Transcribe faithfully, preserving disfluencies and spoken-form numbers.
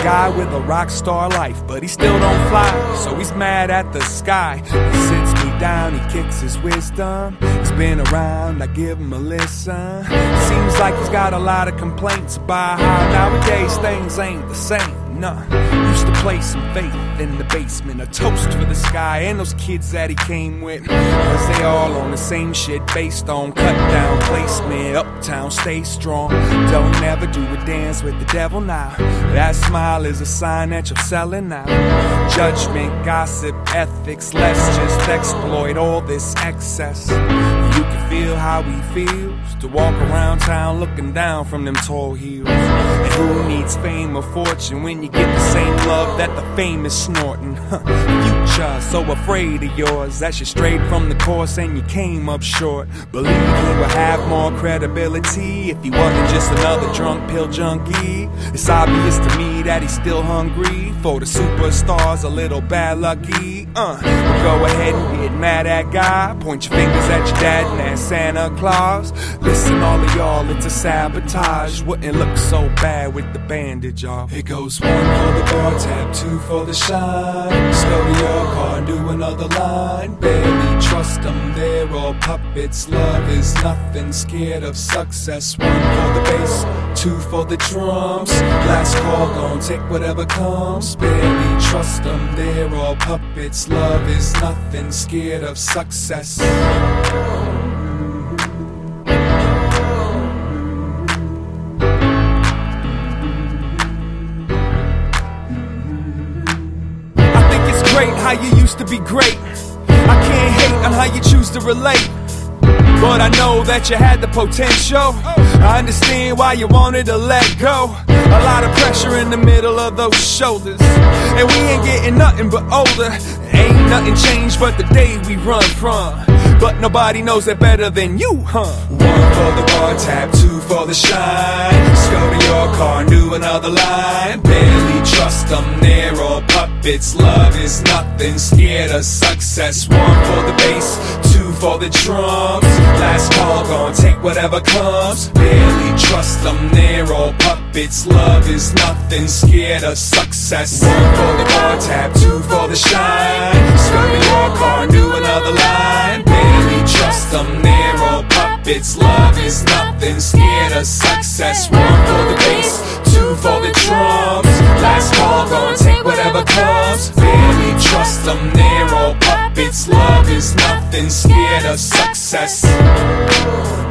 guy with a rock star life, but he still don't fly, so he's mad at the sky. He sits me down, he kicks his wisdom. He's been around, I give him a listen. Seems like he's got a lot of complaints about how nowadays things ain't the same. Nah, used to play some faith in the basement, a toast for the sky and those kids that he came with, cause they all on the same shit based on cut down placement. Uptown, stay strong, don't ever do a dance with the devil now. That smile is a sign that you're selling out. Judgment, gossip, ethics, let's just exploit all this excess. You can feel how he feels to walk around town looking down from them tall heels. And who needs fame or fortune when you get the same love that the fame is snorting? Future, so afraid of yours that you strayed from the course and you came up short. Believe he would have more credibility if he wasn't just another drunk pill junkie. It's obvious to me that he's still hungry for the superstars, a little bad lucky. Uh, well, go ahead and get mad at God, point your fingers at your dad and at Santa Claus. Listen, all of y'all, it's a sabotage. Wouldn't look so bad with the bandage off. It goes one for the bar tab, two for the shine. Let's go to your car and do another line. Barely trust them, they're all puppets. Love is nothing, scared of success. One for the bass, two for the drums. Last call, gon' take whatever comes. Barely trust them, they're all puppets. Love is nothing, scared of success. How you used to be great. I can't hate on how you choose to relate, but I know that you had the potential. I understand why you wanted to let go. A lot of pressure in the middle of those shoulders, and we ain't getting nothing but older. Ain't nothing changed but the day we run from, but nobody knows it better than you, huh? One for the bar tab, two for the shine. Let's go to your car and do another line. Barely trust them, they're all puppets. Love is nothing, scared of success. One for the bass, two for the drums. Last call, gon' take whatever comes. Barely trust them, they're all puppets. Love is nothing, scared of success. One for the bar tab, two for the shine. Let's go to your car and do another line. Barely trust them, they're all puppets. Love is nothing, scared of success. One for the bass, two for the drums. Last call, gon' take whatever comes. Barely trust them, they're all puppets. Love is nothing, scared of success.